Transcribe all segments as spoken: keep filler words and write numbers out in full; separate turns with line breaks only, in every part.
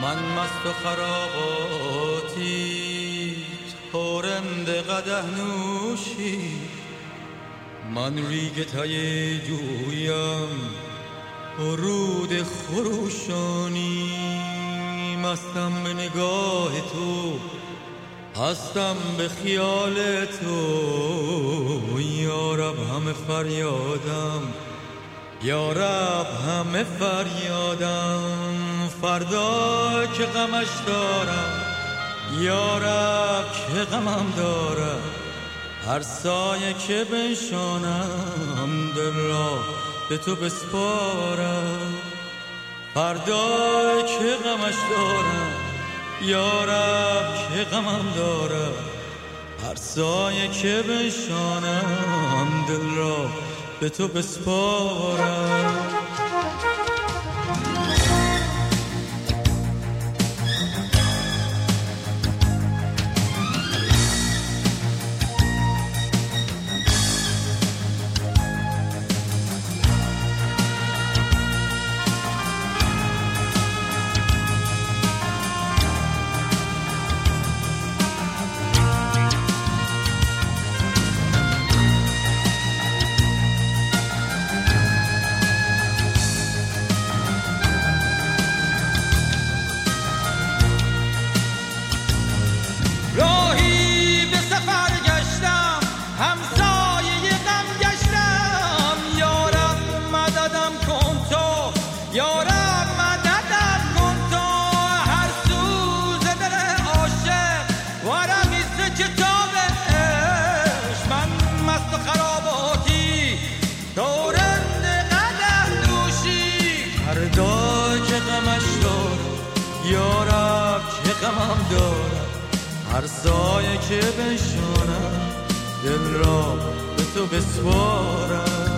من مست و خراباتی تورند قدح نوشی، من ریگ تای جویم و رود خروشانی، مستم به نگاه تو، هستم به خیال تو، یارب همه فریادم، یارب همه فریادم، فردا که غمش دارم، یارب که غمم دارم، هر سایه که بنشانم دل را به تو بسپارم، فردا که غمش دارم، یارب که غمم دارم، هر سایه که بنشانم دل را به تو بسپارم.
یارب مددم کن تو، هر سوز دل عاشق وارم ایست کتاب عشق، من مست و خراباتی دورند قدح دوشی،
فردا که غمش دارم، یارب که غمم دارم، هر سایه که بنشانم دل را به تو بسپارم،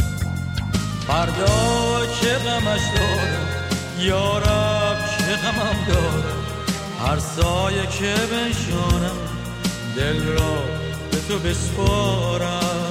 فردا که غمش دارم، یارب که غمم دارم، هر سایه که بنشانم دل را به تو بسپارم.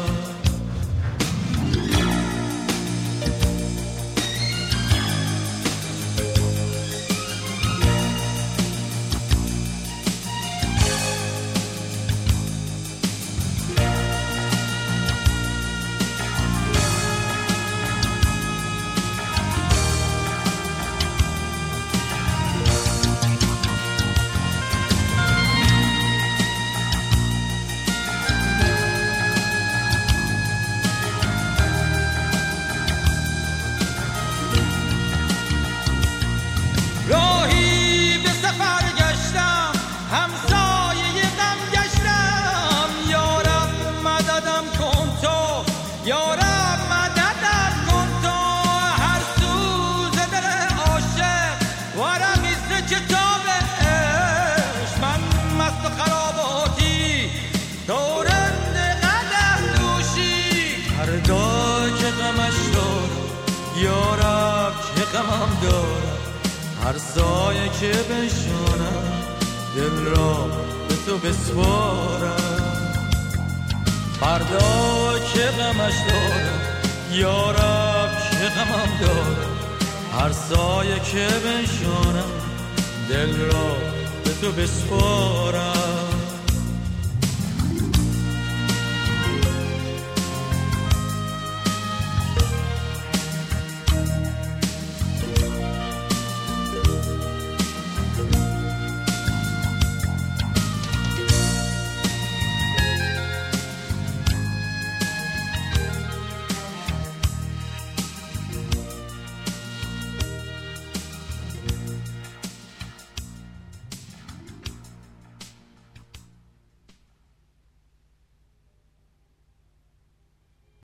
راهی به سفر گشتم، همسایه غم گشتم، یارب مددم کن تو، یارب مددم کن تو، هر سوز دل عاشق وارم ایست کتاب عشق، من مست و خراباتی دورند قدح دوشی،
فردا که غمش دارم، یارب که غمم دارم، هر سایه که بنشانم دل را به تو بسپارم، فردا که غمش دارم، یارب که غمم دارم، هر سایه که بنشانم دل را به تو بسپارم.